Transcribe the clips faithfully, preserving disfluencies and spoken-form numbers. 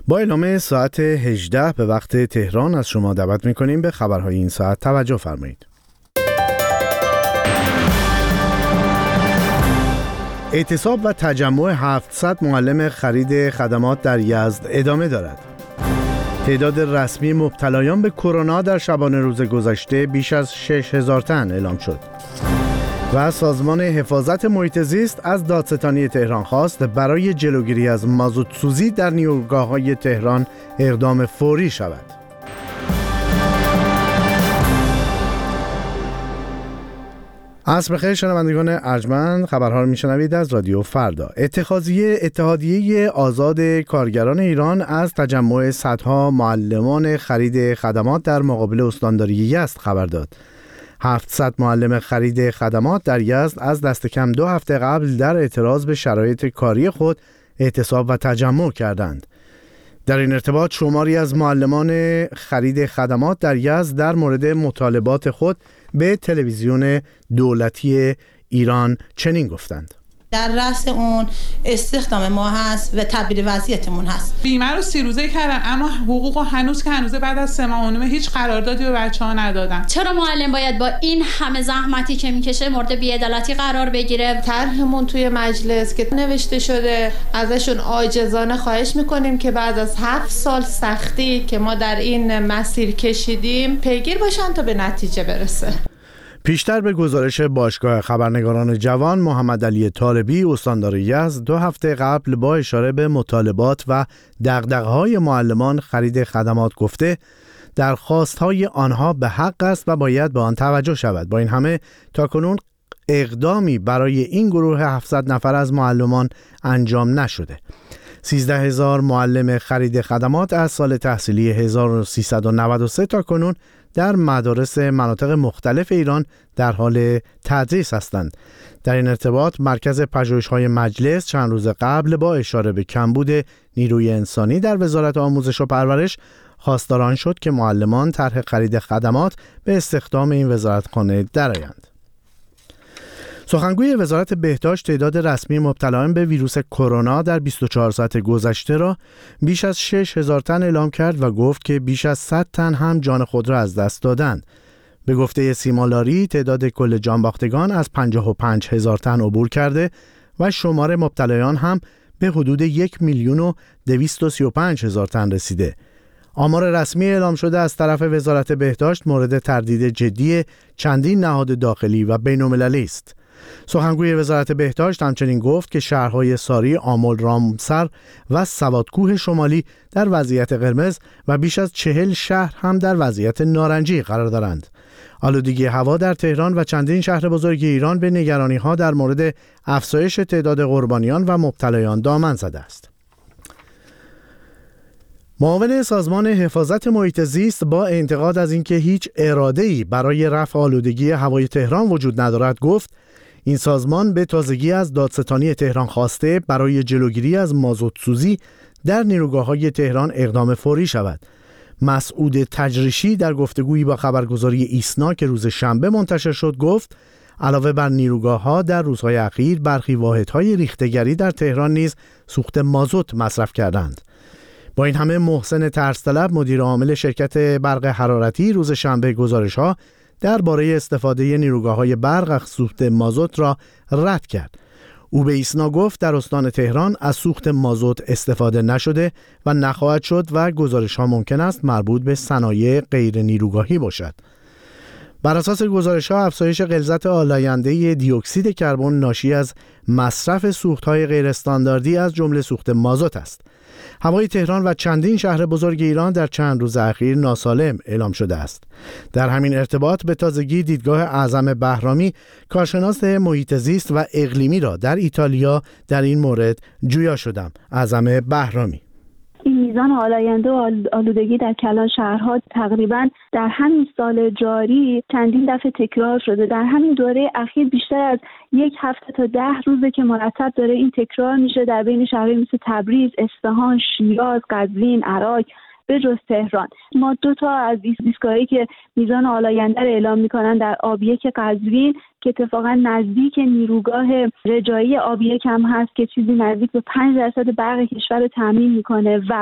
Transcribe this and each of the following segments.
با اعلام ساعت هجده به وقت تهران از شما دعوت می‌کنیم به خبرهای این ساعت توجه فرمایید. اعتصاب و تجمع هفتصد معلم خرید خدمات در یزد ادامه دارد. تعداد رسمی مبتلایان به کرونا در شبانه روز گذشته بیش از شش هزار تن اعلام شد. و سازمان حفاظت محیط زیست از دادستانی تهران خواست برای جلوگیری از مازوت سوزی در نیروگاه‌های تهران اقدام فوری شود. عصر بخیر شنوندگان ارجمند، خبرها رو میشنوید از رادیو فردا. اتخاذیه اتحادیه آزاد کارگران ایران از تجمع صدها معلمان خرید خدمات در مقابل استانداری یزد خبر داد. هفتصد معلم خرید خدمات در یزد از دست کم دو هفته قبل در اعتراض به شرایط کاری خود اعتصاب و تجمع کردند. در این ارتباط شماری از معلمان خرید خدمات در یزد در مورد مطالبات خود به تلویزیون دولتی ایران چنین گفتند: در رأس اون استخدام ما هست و تبدیل وضعیتمون هست. بیمه رو سی روزه کردن اما حقوق هنوز که هنوز بعد از سه ماه و نیم هیچ قراردادی به بچه‌ها ندادن. چرا معلم باید با این همه زحمتی که میکشه مورد بی‌عدالتی قرار بگیره؟ طرحمون توی مجلس که نوشته شده ازشون عاجزانه خواهش میکنیم که بعد از هفت سال سختی که ما در این مسیر کشیدیم پیگیر باشن تا به نتیجه برسه. پیشتر به گزارش باشگاه خبرنگاران جوان، محمد علی طالبی استاندار یزد دو هفته قبل با اشاره به مطالبات و دغدغه‌های معلمان خرید خدمات گفته درخواست‌های آنها به حق است و باید به آن توجه شود. با این همه تاکنون اقدامی برای این گروه هفتصد نفر از معلمان انجام نشده. سیزده هزار معلم خرید خدمات از سال تحصیلی هزار و سیصد و نود و سه تا کنون در مدارس مناطق مختلف ایران در حال تدریس هستند. در این ارتباط مرکز پژوهش‌های مجلس چند روز قبل با اشاره به کمبود نیروی انسانی در وزارت آموزش و پرورش خواستار شد که معلمان طرح خرید خدمات به استخدام این وزارتخانه درآیند. سخنگوی وزارت بهداشت تعداد رسمی مبتلایان به ویروس کرونا در بیست و چهار ساعت گذشته را بیش از شش هزار تن اعلام کرد و گفت که بیش از صد تن هم جان خود را از دست دادند. به گفته سیما لاری تعداد کل جانباختگان از پنجاه و پنج هزار تن عبور کرده و شمار مبتلایان هم به حدود یک میلیون و دویست و سی و پنج هزار تن رسیده. آمار رسمی اعلام شده از طرف وزارت بهداشت مورد تردید جدی چندین نهاد داخلی و بین‌المللی است. سخنگوی وزارت بهداشت همچنین گفت که شهرهای ساری، آمل، رامسر و سوادکوه شمالی در وضعیت قرمز و بیش از چهل شهر هم در وضعیت نارنجی قرار دارند. آلودگی هوا در تهران و چندین شهر بزرگ ایران به نگرانی‌ها در مورد افزایش تعداد قربانیان و مبتلایان دامن زده است. معاون سازمان حفاظت محیط زیست با انتقاد از اینکه هیچ اراده‌ای برای رفع آلودگی هوای تهران وجود ندارد گفت این سازمان به تازگی از دادستانی تهران خواسته برای جلوگیری از مازوت سوزی در نیروگاه‌های تهران اقدام فوری شود. مسعود تجریشی در گفتگویی با خبرگزاری ایسنا که روز شنبه منتشر شد گفت علاوه بر نیروگاه‌ها در روزهای اخیر برخی واحدهای ریخته‌گری در تهران نیز سوخت مازوت مصرف کردند. با این همه محسن ترسطلب مدیر عامل شرکت برق حرارتی روز شنبه گزارش‌ها درباره استفاده نیروگاه‌های برق از سوخت مازوت را رد کرد. او به ایسنا گفت در استان تهران از سوخت مازوت استفاده نشده و نخواهد شد و گزارش‌ها ممکن است مربوط به صنایع غیر نیروگاهی باشد. بر اساس گزارش‌ها افزایش غلظت آلاینده دی اکسید کربن ناشی از مصرف سوخت‌های غیر استانداردی از جمله سوخت مازوت است. هوای تهران و چندین شهر بزرگ ایران در چند روز اخیر ناسالم اعلام شده است. در همین ارتباط به تازگی دیدگاه اعظم بهرامی کارشناس محیط زیست و اقلیمی را در ایتالیا در این مورد جویا شدم. اعظم بهرامی: این میزان آلاینده و آلودگی در کلان شهرها تقریباً در همین سال جاری چندین دفعه تکرار شده. در همین دوره اخیر بیشتر از یک هفته تا ده روزه که مرتب داره این تکرار میشه در بین شهرهای مثل تبریز، اصفهان، شیراز، قزوین، عراق به جز تهران. ما دو تا از ایستگاهایی که میزان آلاینده رو اعلام میکنن در آبیک قزوین که اتفاقا نزدیک نیروگاه رجایی آبیک هم هست که چیزی نزدیک به پنج درصد برق کشور رو تامین میکنه و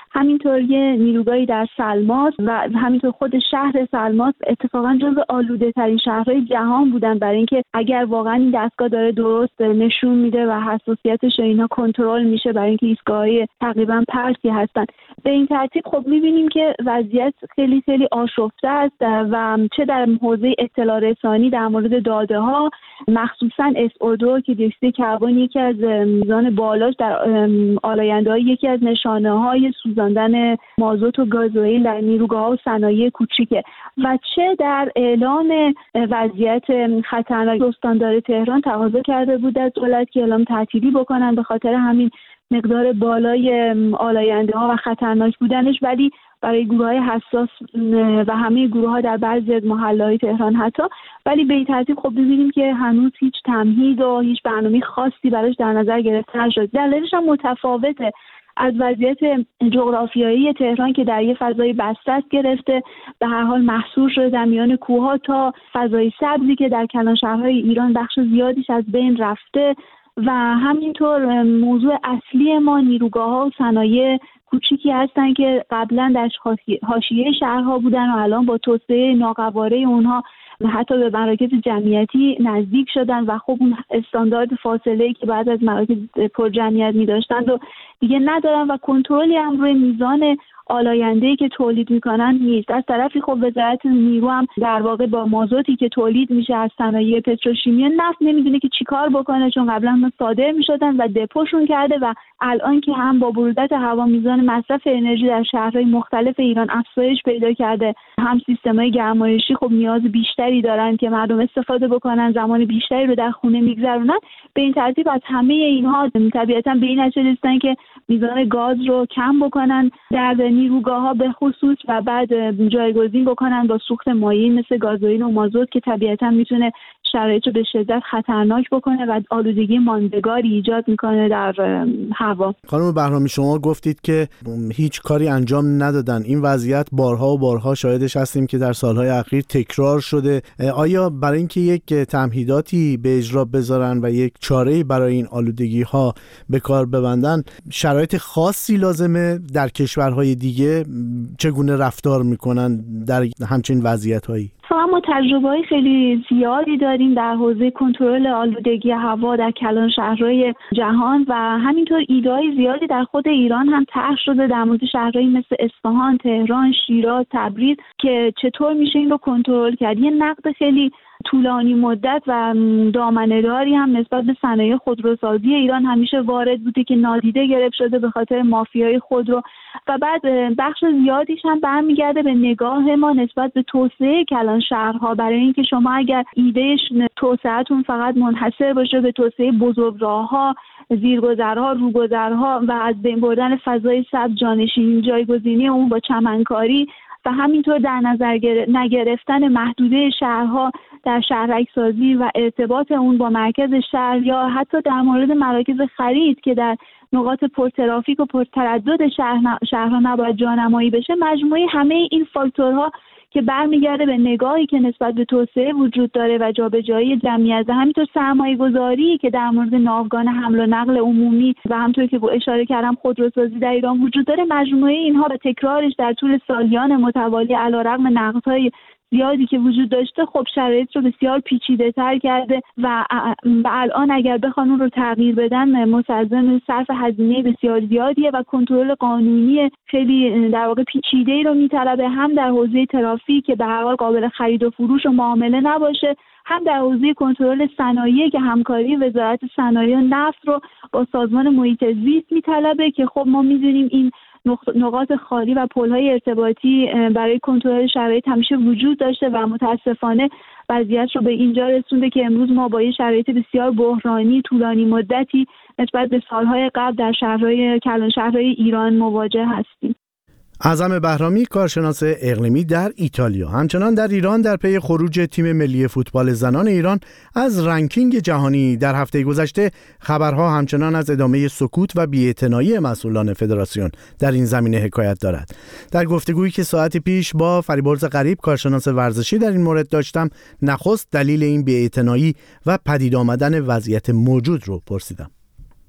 همینطور یه نیروگاهی در سلماس و همینطور خود شهر سلماس اتفاقا جزو آلوده ترین شهرهای جهان بودن، برای اینکه اگر واقعا این دستگاه داره درست نشون میده و حساسیتش اینا کنترل میشه، برای اینکه ایستگاه‌های تقریبا پرسی هستن. به این ترتیب خب میبینیم که وضعیت خیلی خیلی آشفته است و چه در حوزه اطلاع رسانی در مورد داده ها، مخصوصا اس او دو که دیوکسید کربن یکی از میزان بالاش در آلاینده‌های یکی از نشانه‌های سوزاندن مازوت و گازوئیل در نیروگاه‌ها و صنایع کوچیکه و چه در اعلام وضعیت خطرناک استاندار تهران تقاضا کرده بود از دولت که اعلام تعطیلی بکنن به خاطر همین مقدار بالای آلاینده‌ها و خطرناک بودنش، ولی برای گروه‌های حساس و همه گروه‌ها در بعضی از محله‌های تهران حتی، ولی به این ترتیب خب ببینیم که هنوز هیچ تمهید و هیچ برنامه خاصی براش در نظر گرفته نشد. دلیلش هم متفاوته از وضعیت جغرافیایی تهران که در یه فضای بسته گرفته، به هر حال محصور شده در میان کوه‌ها، تا فضای سبزی که در کلان شهرهای ایران بخش زیادیش از بین رفته و همینطور موضوع اصلی ما نیروگاه‌ها و صنایع کوچیکی هستن که قبلا در حاشیه شهرها بودن و الان با توسعه ناقواره اونها حتی به مراکز جمعیتی نزدیک شدن و خب اون استاندارد فاصله‌ای که بعد از مراکز پر جمعیت می داشتن و دیگه ندارن و کنترلی هم روی میزان آلاینده‌ای که تولید میکنن نیست. از طرفی خب وزارت نیرو هم در واقع با مازوتی که تولید میشه از صنایع پتروشیمی و نفت نمیدونه که چیکار بکنه، چون قبلا صادر میشدن و دپوشون کرده و الان که هم با برودت هوا میزان مصرف انرژی در شهرهای مختلف ایران افزایش پیدا کرده، هم سیستم‌های گرمایشی خب نیاز بیشتری دارن که مردم استفاده بکنن، زمان بیشتری رو در خونه میگذرونن. به این ترتیب از همه اینها طبیعتاً به این نتیجه رسیدن که میزان گاز رو کم بکنن در نیروگاه‌ها به خصوص و بعد جایگزین بکنن با سوخت مایعی مثل گازوئیل و مازوت که طبیعتاً میتونه شرایط رو به شدت خطرناک بکنه و آلودگی ماندگاری ایجاد میکنه در هوا. خانم بهرامی، شما گفتید که هیچ کاری انجام ندادن. این وضعیت بارها و بارها شاهدش هستیم که در سالهای اخیر تکرار شده. آیا برای اینکه یک تمهیداتی به اجرا بذارن و یک چاره‌ای برای این آلودگی ها به کار ببندن شرایط خاصی لازمه؟ در کشورهای دیگه چگونه رفتار میکنن در همچین وضعیت‌هایی؟ ما تجربه‌های خیلی زیادی داریم در حوزه کنترل آلودگی هوا در کلان شهرهای جهان و همینطور ایده‌های زیادی در خود ایران هم طرح شده در مورد شهرهایی مثل اصفهان، تهران، شیراز، تبریز که چطور میشه این رو کنترل کرد. یه نقد خیلی طولانی مدت و دامنه‌داری هم نسبت به صنایع خودروسازی ایران همیشه وارد بوده که نادیده گرفت شده به خاطر مافیای خودرو و بعد بخش زیادیش هم برمیگرده به نگاه ما نسبت به توسعه کلان شهرها، برای اینکه شما اگر ایدهش توسعه‌تون فقط منحصر باشه به توسعه بزرگراه‌ها، زیرگذرها، روگذرها و از بین بردن فضای سبز، جانشینی، جایگزینی اون با چمنکاری و همینطور در نظر نگرفتن محدوده شهرها در شهرک‌سازی و ارتباط اون با مرکز شهر یا حتی در مورد مراکز خرید که در نقاط پرترافیک و پرتردد شهر شهرها نباید جانمایی بشه، مجموعه همه این فاکتورها که برمیگرده به نگاهی که نسبت به توسعه وجود داره و جابجایی جمعیت و همینطور سرمایه‌گذاری که در مورد ناوگان حمل و نقل عمومی و همونطور که با اشاره کردم خودروسازی در ایران وجود داره، مجموعه اینها به تکرارش در طول سالیان متوالی علیرغم نقدهای زیادی که وجود داشته خب شرایط رو بسیار پیچیده تر کرده و الان اگر بخوان اون رو تغییر بدن مستلزم صرف هزینه بسیار زیادیه و کنترل قانونی خیلی در واقع پیچیده‌ای رو میطلبه، هم در حوزه ترافیک که به هر حال قابل خرید و فروش و معامله نباشه، هم در حوزه کنترل صنایع که همکاری وزارت صنایع و نفت رو با سازمان محیط زیست میطلبه که خب ما می‌دونیم این نقاط خالی و پل‌های ارتباطی برای کنترل شرایط همیشه وجود داشته و متاسفانه وضعیت رو به اینجا رسونده که امروز ما با یه شرایط بسیار بحرانی طولانی مدتی نسبت به سالهای قبل در شهرهای کلان شهرهای ایران مواجه هستیم. اعظم بهرامی، کارشناس اقلیمی در ایتالیا. همچنان در ایران در پی خروج تیم ملی فوتبال زنان ایران از رنکینگ جهانی در هفته گذشته خبرها همچنان از ادامه سکوت و بی‌اعتنایی مسئولان فدراسیون در این زمینه حکایت دارد. در گفتگویی که ساعتی پیش با فریبرز غریب، کارشناس ورزشی، در این مورد داشتم، نخست دلیل این بی‌اعتنایی و پدید آمدن وضعیت موجود رو پرسیدم.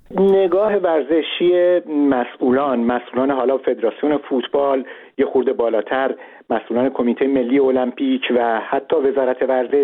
نگاه ورزشی مسئولان مسئولان حالا فدراسیون فوتبال، یه خورده بالاتر مسئولان کمیته ملی المپیک و حتی وزارت ورزش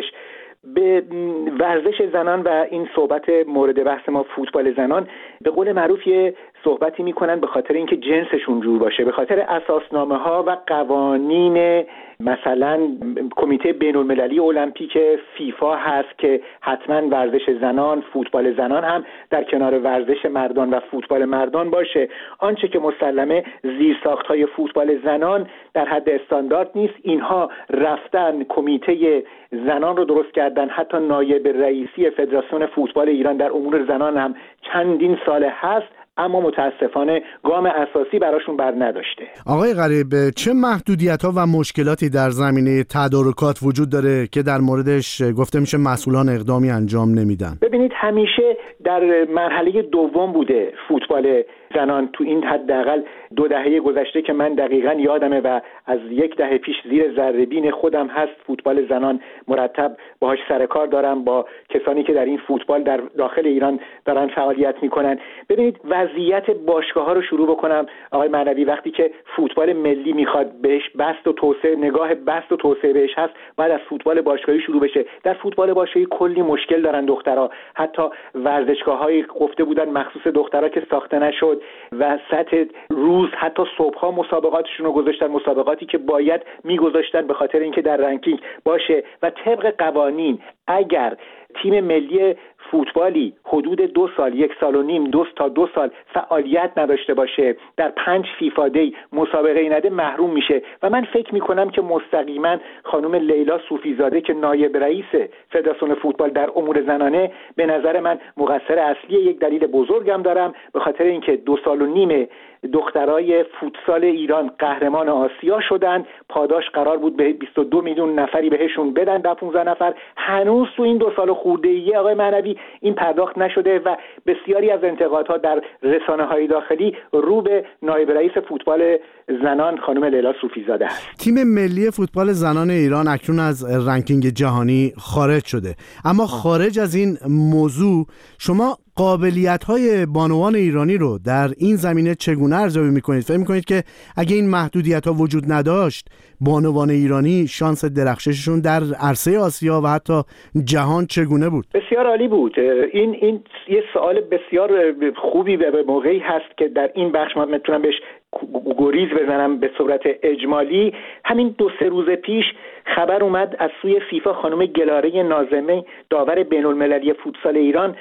به ورزش زنان و این صحبت مورد بحث ما فوتبال زنان به قول معروف یه صحبتی میکنن به خاطر اینکه جنسشون جور باشه، به خاطر اساسنامه ها و قوانین مثلا کمیته بین المللی المپیک فیفا هست که حتما ورزش زنان، فوتبال زنان هم در کنار ورزش مردان و فوتبال مردان باشه. آنچه که مسلمه زیرساخت‌های فوتبال زنان در حد استاندارد نیست. اینها رفتن کمیته زنان رو درست کردن، حتی نایب رئیسی فدراسیون فوتبال ایران در امور زنان هم چندین سال هست، اما متاسفانه گام اساسی براشون بر نداشته. آقای غریب، چه محدودیت‌ها و مشکلاتی در زمینه تدارکات وجود داره که در موردش گفته میشه مسئولان اقدامی انجام نمیدن؟ ببینید همیشه در مرحله دوم بوده فوتبال زنان. تو این حداقل دو دهه گذشته که من دقیقاً یادمه و از یک دهه پیش زیر ذره‌بین خودم هست فوتبال زنان، مرتب باهاش سر کار دارم با کسانی که در این فوتبال در داخل ایران دارن فعالیت میکنن. ببینید وضعیت باشگاه‌ها رو شروع بکنم آقای معنوی، وقتی که فوتبال ملی میخواد بهش بسط و توسعه، نگاه بسط و توسعه بهش هست، بعد از فوتبال باشگاهی شروع بشه. در فوتبال باشگاهی کلی مشکل دارن دخترها، حتی ورزشگاه‌های گفته بودن مخصوص دخترها که ساخته نشد و سطح روز حتی صبح‌ها مسابقاتشون رو گذاشتن، مسابقاتی که باید میگذاشتن به خاطر اینکه در رنکینگ باشه. و طبق قوانین اگر تیم ملی فوتبالی حدود دو سال، یک سال و نیم، دو تا دو سال فعالیت نداشته باشه، در پنج فیفا دی مسابقه ای نده، محروم میشه. و من فکر میکنم که مستقیما خانم لیلا صوفیزاده که نایب رئیس فدراسیون فوتبال در امور زنانه، به نظر من مقصر اصلی. یک دلیل بزرگم دارم، به خاطر اینکه دو سال و نیم دخترای فوتسال ایران قهرمان آسیا شدن، پاداش قرار بود به بیست و دو میلیون نفری بهشون بدن، در پانزده نفر هنوز تو این دو سال خورده‌ای آقای معنوی این پرداخت نشده و بسیاری از انتقادها در رسانه‌های داخلی رو به نایب رئیس فوتبال زنان خانم لیلا صوفیزاده است. تیم ملی فوتبال زنان ایران اکنون از رنکینگ جهانی خارج شده، اما خارج از این موضوع شما قابلیت‌های بانوان ایرانی رو در این زمینه چگونه ارزیابی می‌کنید؟ فکر می‌کنید که اگه این محدودیت‌ها وجود نداشت، بانوان ایرانی شانس درخشششون در عرصه آسیا و حتی جهان چگونه بود؟ بسیار عالی بود. این این یه سوال بسیار خوبی به موقعی هست که در این بخش من میتونم بهش گریز بزنم به صورت اجمالی. همین دو سه روز پیش خبر اومد از سوی فیفا خانم گلاره ناظمی داور بین المللی فوتسال ایران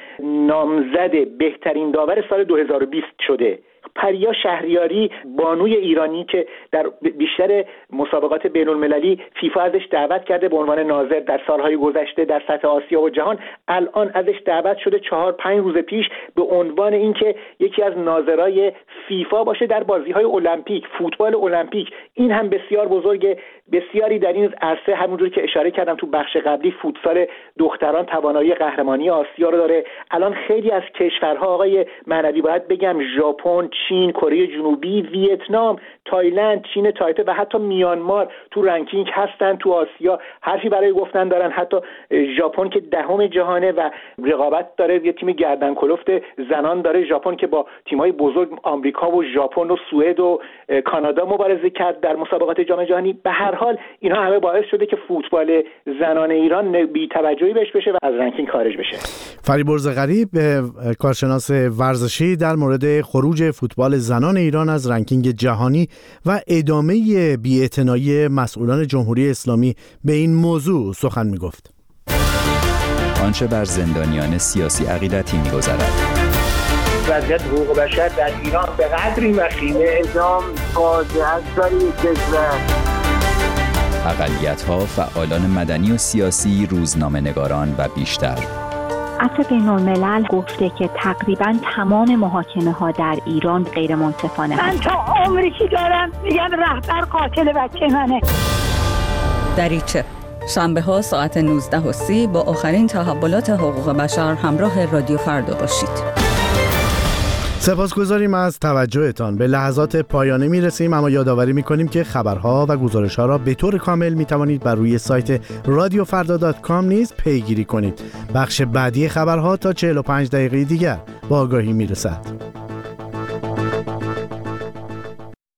نامزد بهترین داور سال دو هزار و بیست شده. پریا شهریاری بانوی ایرانی که در بیشتر مسابقات بین المللی فیفا ازش دعوت کرده به عنوان ناظر در سالهای گذشته در سطح آسیا و جهان، الان ازش دعوت شده چهار پنج روز پیش به عنوان اینکه یکی از ناظرای فیفا باشه در بازی‌های المپیک، فوتبال المپیک. این هم بسیار بزرگه. بسیاری در این عرصه همونجوری که اشاره کردم تو بخش قبلی فوتسال دختران توانایی قهرمانی آسیا رو داره. الان خیلی از کشورها آقای معنوی باید بگم ژاپن، چین، کره جنوبی، ویتنام، تایلند، چین تایپه و حتی میانمار تو رنکینگ هستن تو آسیا. حرفی برای گفتن دارن. حتی ژاپن که دهم جهانه و رقابت داره، یه تیم گردن کلفت زنان داره ژاپن که با تیم‌های بزرگ آمریکا و ژاپن و سوئد و کانادا مبارزه کرد در مسابقات جام جهانی. به هر حال اینها همه باعث شده که فوتبال زنان ایران بی‌توجهی بهش بشه و از رنکینگ خارج بشه. فریبرز غریب، کارشناس ورزشی، در مورد خروج فوتبال زنان ایران از رنکینگ جهانی و ادامه بی‌اعتنایی مسئولان جمهوری اسلامی به این موضوع سخن می‌گفت. آنچه بر زندانیان سیاسی عقیدتی می‌گذرد. وضعیت حقوق بشر در ایران به قدری وخیمه، اعدام فاجعه است برای کشور. اقلیت‌ها، فعالان مدنی و سیاسی، روزنامه‌نگاران و بیشتر. عفو بین الملل گفته که تقریباً تمام محاکمه ها در ایران غیر منصفانه من تا عمری که دارم میگم رهبر قاتل بچه منه. دریچه شنبه ها ساعت نوزده و سی با آخرین تحولات حقوق بشر همراه رادیو فردا باشید. سپاسگزاریم از توجهتان. به لحظات پایانه میرسیم، اما یادآوری میکنیم که خبرها و گزارشها را به طور کامل میتوانید بر روی سایت رادیو فردا دات کام نیز پیگیری کنید. بخش بعدی خبرها تا چهل و پنج دقیقه دیگر با آگاهی میرسد.